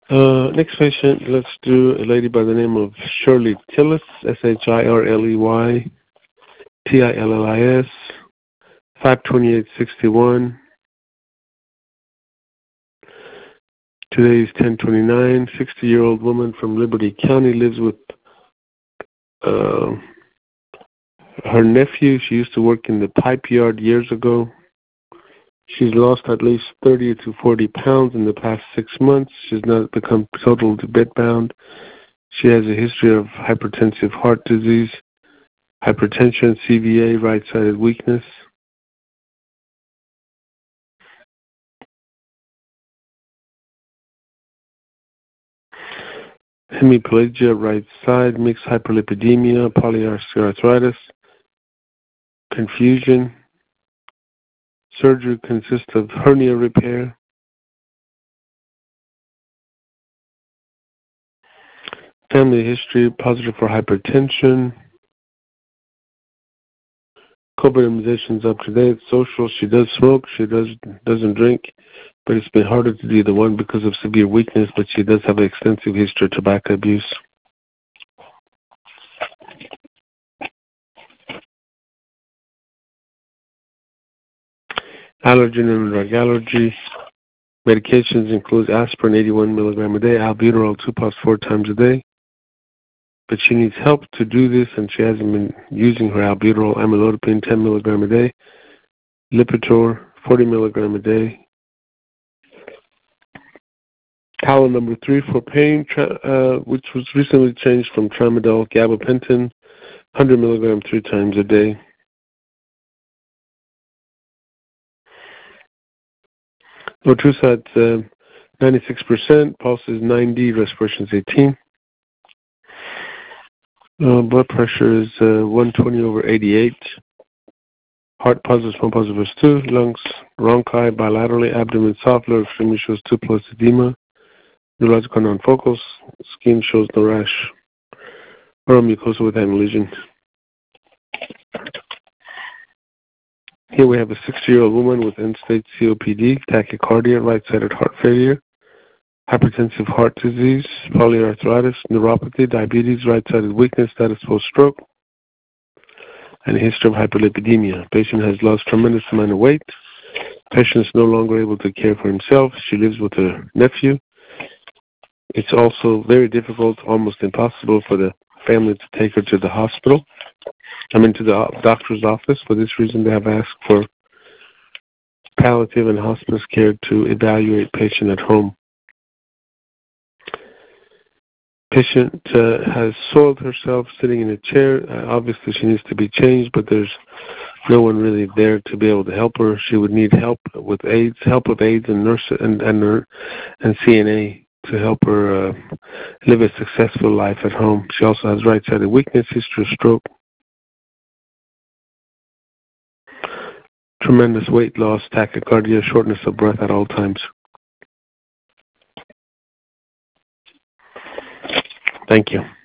Next patient, let's do a lady by the name of Shirley Tillis, Shirley Tillis, 52861. Today is 10/29. 60-year-old woman from Liberty County lives with her nephew. She used to work in the pipe yard years ago. She's lost at least 30 to 40 pounds in the past 6 months. She's not become totally bedbound. She has a history of hypertensive heart disease, hypertension, CVA, right-sided weakness. Hemiplegia, right side, mixed hyperlipidemia, polyarthritis, confusion. Surgery consists of hernia repair. Family history, positive for hypertension. COVID immunization's up to date. Social, she does smoke, she doesn't drink, but it's been harder to do the one because of severe weakness, but she does have an extensive history of tobacco abuse. Allergen and drug allergy. Medications include aspirin 81 milligram a day, albuterol 2 pods 4 times a day. But she needs help to do this, and she hasn't been using her albuterol, amlodipine 10 milligram a day, Lipitor 40 milligram a day. Tylenol number 3 for pain, which was recently changed from tramadol, gabapentin, 100 milligram 3 times a day. Otrusat 96%, pulse is 90, respiration is 18. Blood pressure is 120/88. Heart positive, small positive is 2. Lungs, bronchi, bilaterally, abdomen soft, lower extremity shows 2 plus edema. Neurological non-focals. Skin shows no rash. Oral mucosa with hand lesion. Here we have a 60-year-old woman with end-stage COPD, tachycardia, right-sided heart failure, hypertensive heart disease, polyarthritis, neuropathy, diabetes, right-sided weakness, status post-stroke, and a history of hyperlipidemia. Patient has lost tremendous amount of weight. Patient is no longer able to care for himself. She lives with her nephew. It's also very difficult, almost impossible for the family to take her to the hospital. To the doctor's office. For this reason, they have asked for palliative and hospice care to evaluate patient at home. Patient has soiled herself sitting in a chair. Obviously, she needs to be changed, but there's no one really there to be able to help her. She would need help with aides and nurse and CNA to help her live a successful life at home. She also has right-sided weakness, history of stroke, tremendous weight loss, tachycardia, shortness of breath at all times. Thank you.